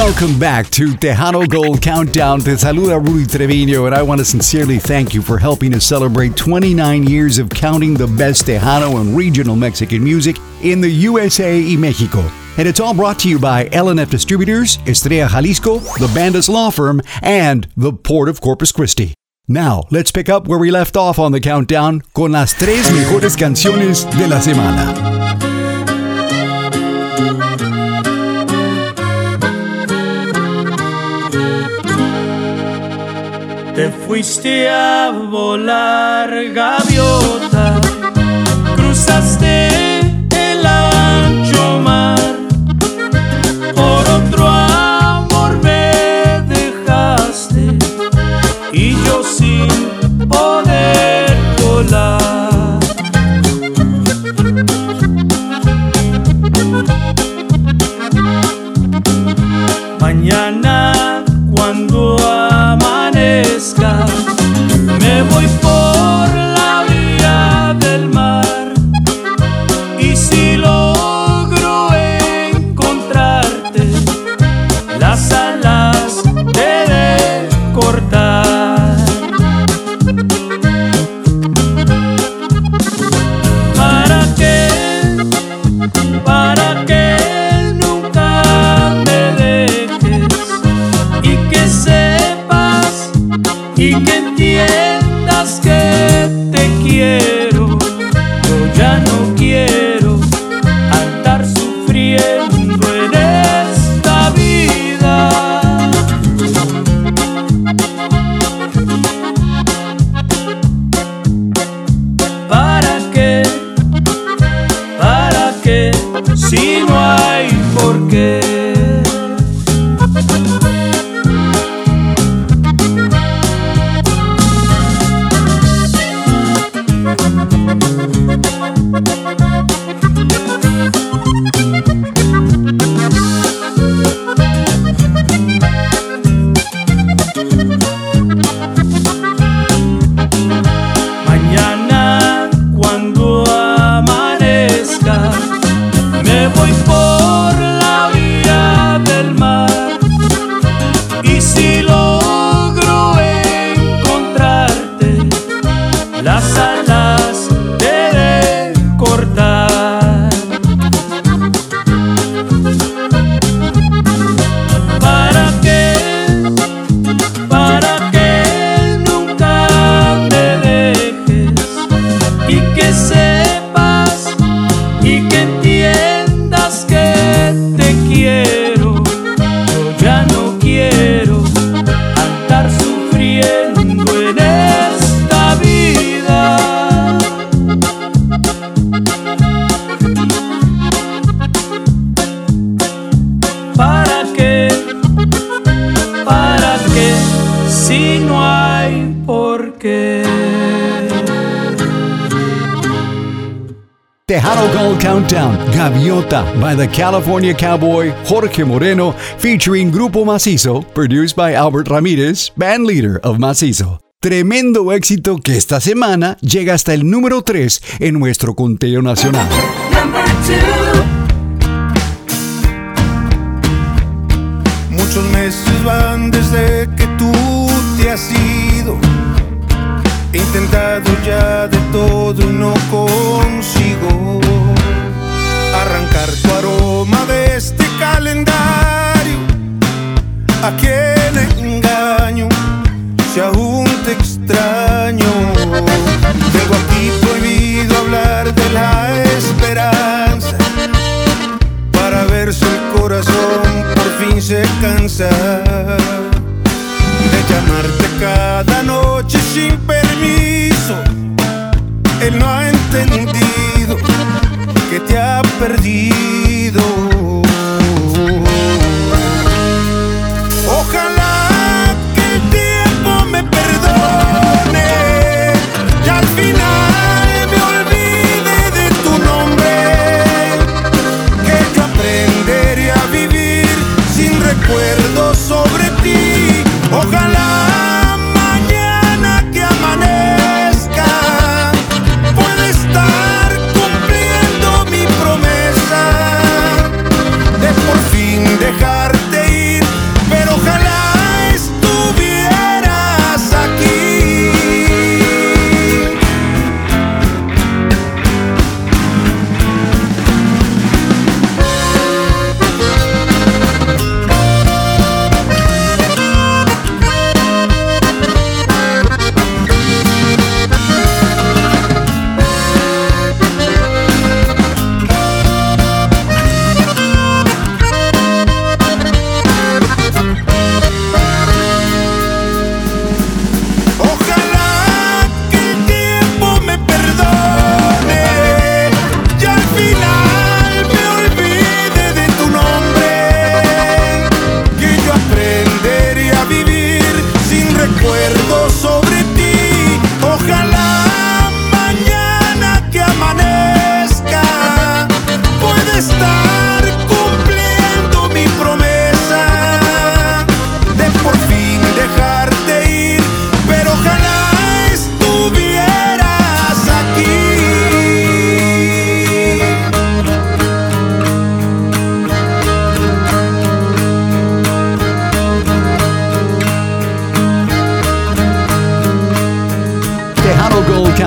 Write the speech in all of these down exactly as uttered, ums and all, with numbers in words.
Welcome back to Tejano Gold Countdown. Te saluda Rudy Treviño, and I want to sincerely thank you for helping us celebrate twenty-nine years of counting the best Tejano and regional Mexican music in the U S A y Mexico. And it's all brought to you by L and F Distributors, Estrella Jalisco, the Bandas Law Firm, and the Port of Corpus Christi. Now, let's pick up where we left off on the countdown con las tres mejores canciones de la semana. Te fuiste a volar, gaviota, cruzaste el ancho mar, por otro amor me dejaste y yo sin poder volar. Mañana cuando amanezca me voy por la orilla del mar, y si logro encontrarte las alas te de cortar. ¿Para qué? ¿Para qué nunca me dejes y que sepas y que entiendas que te quiero? Yo ya no quiero andar sufriendo en esta vida. ¿Para qué? ¿Para qué? Si no hay por qué. Mañana cuando amanezca me voy por la orilla del mar, y si logro encontrarte las alas te de cortar. ¿Para qué? ¿Para qué nunca me dejes y que sepas y que entiendas que te quiero? Yo ya no quiero andar sufriendo en esta vida. ¿Para qué? ¿Para qué? Si no hay por qué. Tejano Gold Countdown, Gaviota by the California cowboy Jorge Moreno, featuring Grupo Macizo, produced by Albert Ramirez, band leader of Macizo. Tremendo éxito que esta semana llega hasta el número tres en nuestro conteo nacional. Muchos meses van desde que tú te has ido. He intentado ya de todo y no consigo arrancar tu aroma de este calendario. ¿A quién engaño si aún te extraño? Tengo aquí prohibido hablar de la esperanza, para ver si el corazón por fin se cansa de llamarte cada noche sin permiso. Él no ha entendido que te ha perdido. Ojalá que el tiempo me perdone y al final me olvide de tu nombre, que yo aprenderé a vivir sin recuerdos sobre ti. Ojalá mañana que amanezca pueda estar cumpliendo mi promesa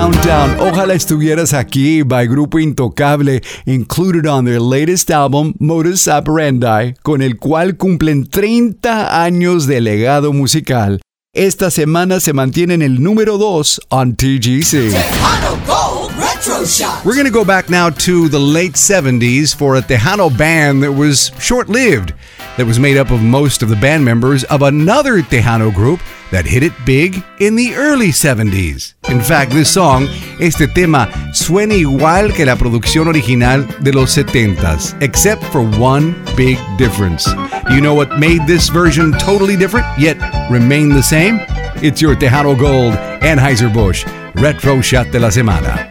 Countdown. Ojalá estuvieras aquí by Grupo Intocable, included on their latest album, Modus Operandi, con el cual cumplen treinta años de legado musical. Esta semana se mantiene en el número dos on T G C. Tejano Gold Retro Shot. We're going to go back now to the late seventies for a Tejano band that was short-lived, that was made up of most of the band members of another Tejano group that hit it big in the early seventies. In fact, this song, este tema, suena igual que la producción original de los setentas, except for one big difference. Do you know what made this version totally different, yet remain the same? It's your Tejano Gold Anheuser-Busch Retro Shot de la Semana.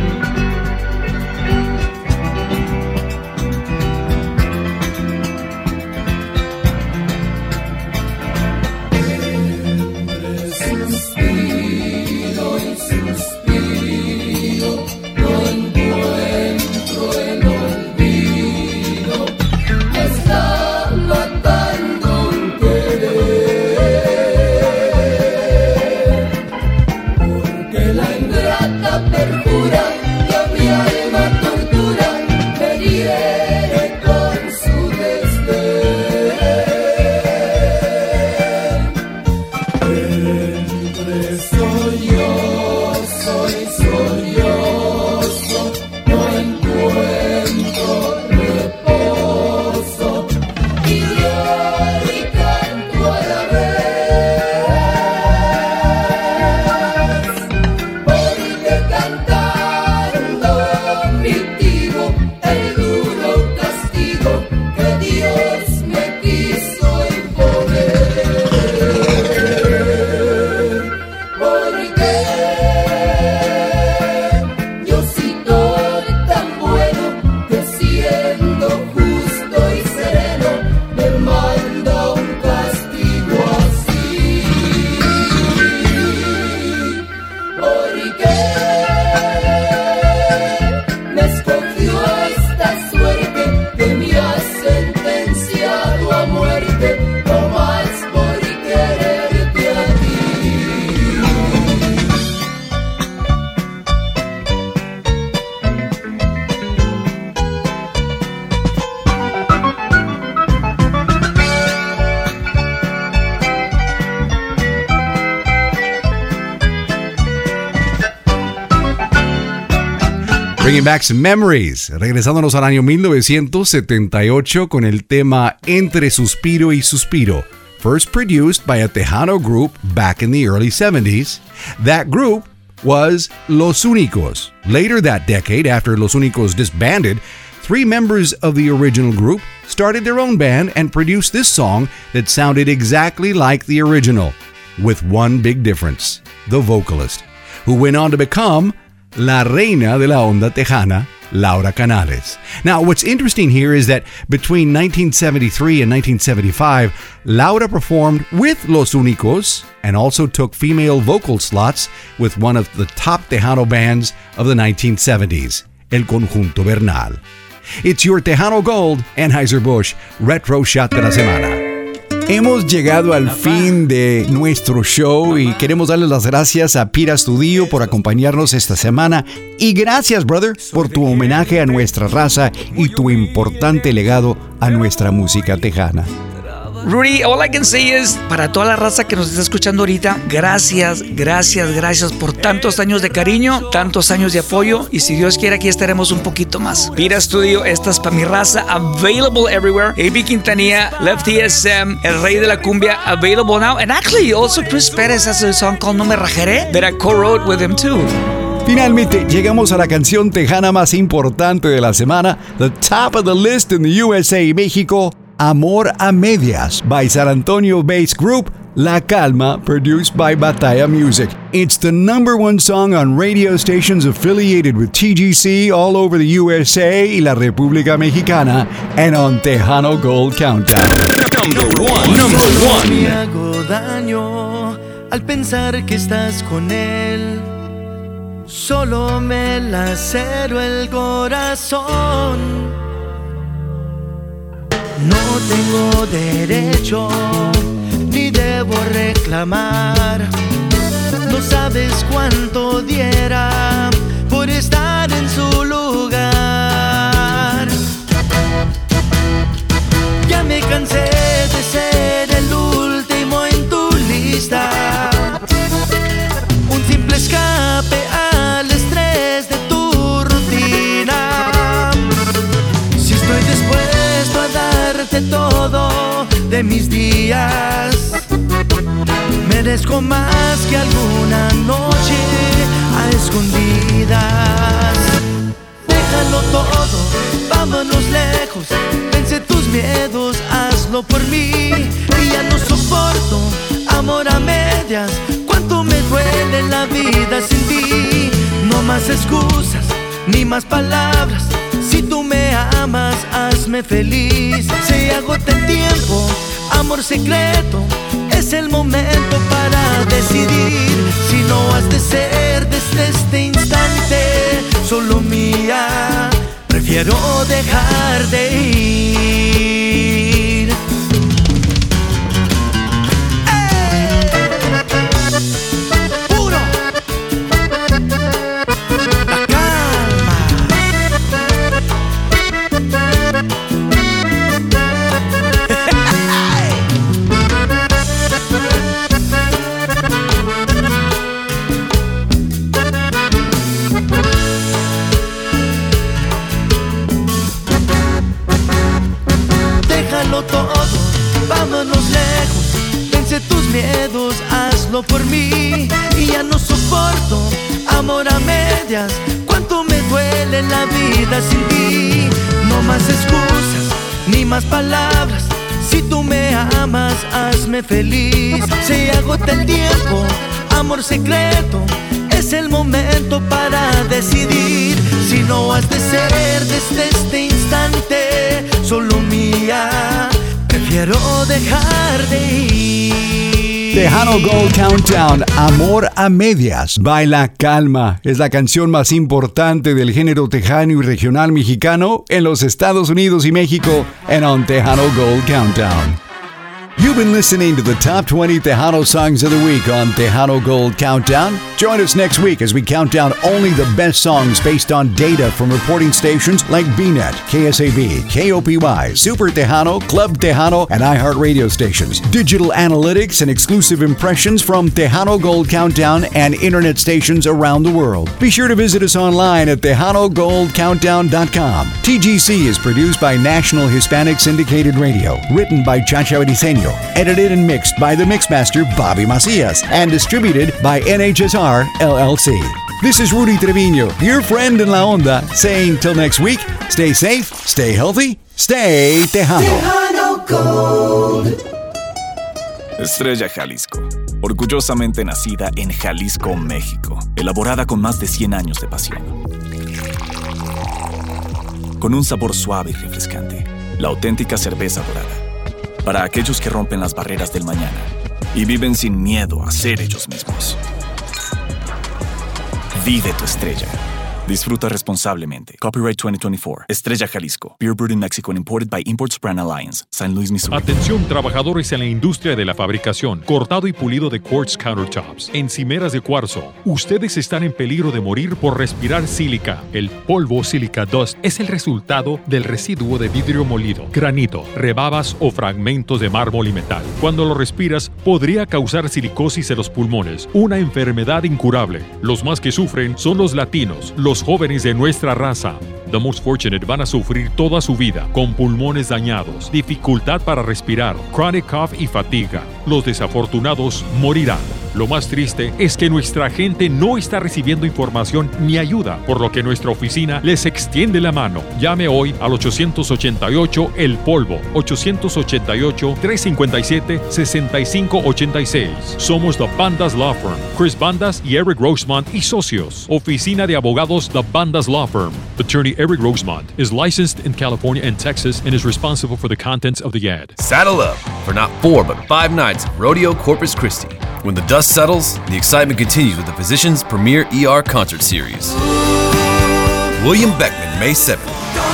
Bringing back some memories. Regresándonos al año mil novecientos setenta y ocho con el tema Entre Suspiro y Suspiro. First produced by a Tejano group back in the early seventies. That group was Los Únicos. Later that decade, after Los Únicos disbanded, three members of the original group started their own band and produced this song that sounded exactly like the original, with one big difference: the vocalist, who went on to become La Reina de la Onda Tejana, Laura Canales. Now, what's interesting here is that between nineteen seventy-three and nineteen seventy-five, Laura performed with Los Únicos and also took female vocal slots with one of the top Tejano bands of the nineteen seventies, El Conjunto Bernal. It's your Tejano Gold Anheuser-Busch Retro Shot de la Semana. Hemos llegado al fin de nuestro show y queremos darles las gracias a Pira Studio por acompañarnos esta semana. Y gracias, brother, por tu homenaje a nuestra raza y tu importante legado a nuestra música tejana. Rudy, all I can say is, para toda la raza que nos está escuchando ahorita, gracias, gracias, gracias por tantos años de cariño, tantos años de apoyo, y si Dios quiere aquí estaremos un poquito más. Pira Studio, esta es para mi raza, available everywhere. A B Quintanilla, Lefty S M, El Rey de la Cumbia, available now, and actually also Chris Perez has a song called No Me Rajaré that I co-wrote with him too. Finalmente, llegamos a la canción tejana más importante de la semana, the top of the list in the U S A y México, Amor a Medias by San Antonio-based group La Calma, produced by Batalla Music. It's the number one song on radio stations affiliated with T G C all over the U S A y la República Mexicana, and on Tejano Gold Countdown. Number one, number one. Me hago daño al pensar que estás con él. Solo me lacero el corazón. No tengo derecho ni debo reclamar no sabes cuánto diera por estar en su lugar. Ya me cansé de ser el último en tu lista, un simple escape al estrés de tu rutina. Si estoy dispuesto a darte todo de mis días, merezco más que alguna noche a escondidas. Déjalo todo, vámonos lejos, vence tus miedos, hazlo por mí. Y ya no soporto amor a medias, cuánto me duele la vida sin ti. No más excusas, ni más palabras, si tú me amas, hazme feliz. Se agota el tiempo, amor secreto, es el momento para decidir. Si no has de ser desde este instante solo mía, prefiero dejar de ir. ¡Eh! Puro la calma. Déjalo todo, vámonos lejos, vence tus miedos, hazlo por mí. Y ya no soporto amor a medias, cuánto me duele la vida sin ti. No más excusas, ni más palabras, si tú me amas, hazme feliz. Se agota el tiempo, amor secreto, es el momento para decidir. Si no has de ser desde este instante solo mía, prefiero dejar de ir. Tejano Gold Countdown, Amor a Medias, Baila Calma. Es la canción más importante del género tejano y regional mexicano en los Estados Unidos y México, and on Tejano Gold Countdown. You've been listening to the top twenty Tejano songs of the week on Tejano Gold Countdown. Join us next week as we count down only the best songs based on data from reporting stations like B Net, K S A B, K O P Y, Super Tejano, Club Tejano, and iHeartRadio stations. Digital analytics and exclusive impressions from Tejano Gold Countdown and internet stations around the world. Be sure to visit us online at tejano gold countdown dot com. T G C is produced by National Hispanic Syndicated Radio, written by Chacha Briseño, edited and mixed by the Mixmaster Bobby Macias, and distributed by N H S R L L C. This is Rudy Trevino, your friend in La Onda, saying till next week, stay safe, stay healthy, stay Tejano. Tejano Gold. Estrella Jalisco, orgullosamente nacida en Jalisco, México, elaborada con más de cien años de pasión. Con un sabor suave y refrescante, la auténtica cerveza dorada. Para aquellos que rompen las barreras del mañana y viven sin miedo a ser ellos mismos. Vive tu estrella. Disfruta responsablemente. Copyright twenty twenty-four. Estrella Jalisco. Beer brewed in Mexico and imported by Imports Brand Alliance. Saint Louis, Missouri. Atención, trabajadores en la industria de la fabricación, cortado y pulido de quartz countertops, encimeras de cuarzo. Ustedes están en peligro de morir por respirar sílica. El polvo silica dust es el resultado del residuo de vidrio molido, granito, rebabas o fragmentos de mármol y metal. Cuando lo respiras, podría causar silicosis en los pulmones, una enfermedad incurable. Los más que sufren son los latinos, los jóvenes de nuestra raza. The most fortunate van a sufrir toda su vida con pulmones dañados, dificultad para respirar, chronic cough y fatiga. Los desafortunados morirán. Lo más triste es que nuestra gente no está recibiendo información ni ayuda, por lo que nuestra oficina les extiende la mano. Llame hoy al ochocientos ochenta y ocho El Polvo, ochocientos ochenta y ocho, trescientos cincuenta y siete, sesenta y cinco ochenta y seis. Somos The Bandas Law Firm, Chris Bandas y Eric Rosemont y socios. Oficina de abogados The Bandas Law Firm. Attorney Eric Rosemont is licensed in California and Texas and is responsible for the contents of the ad. Saddle up for not four but five nights of Rodeo Corpus Christi. When the dust settles, the excitement continues with the Physicians' premier E R concert series. William Beckman, May seventh.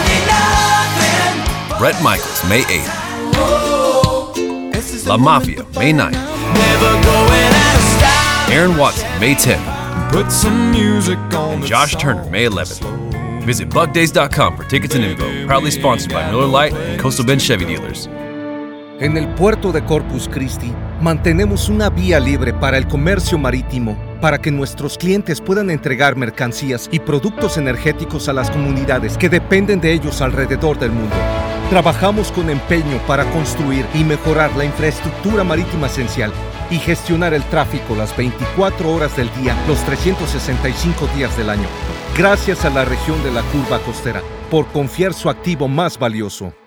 Bret Michaels, May eighth. La Mafia, May ninth. Aaron Watson, May tenth. And Josh Turner, May eleventh. Visit buck days dot com for tickets and info. Proudly sponsored by Miller Lite and Coastal Bend Chevy Dealers. En el puerto de Corpus Christi, mantenemos una vía libre para el comercio marítimo, para que nuestros clientes puedan entregar mercancías y productos energéticos a las comunidades que dependen de ellos alrededor del mundo. Trabajamos con empeño para construir y mejorar la infraestructura marítima esencial y gestionar el tráfico las veinticuatro horas del día, los trescientos sesenta y cinco días del año. Gracias a la región de la Curva Costera por confiar su activo más valioso.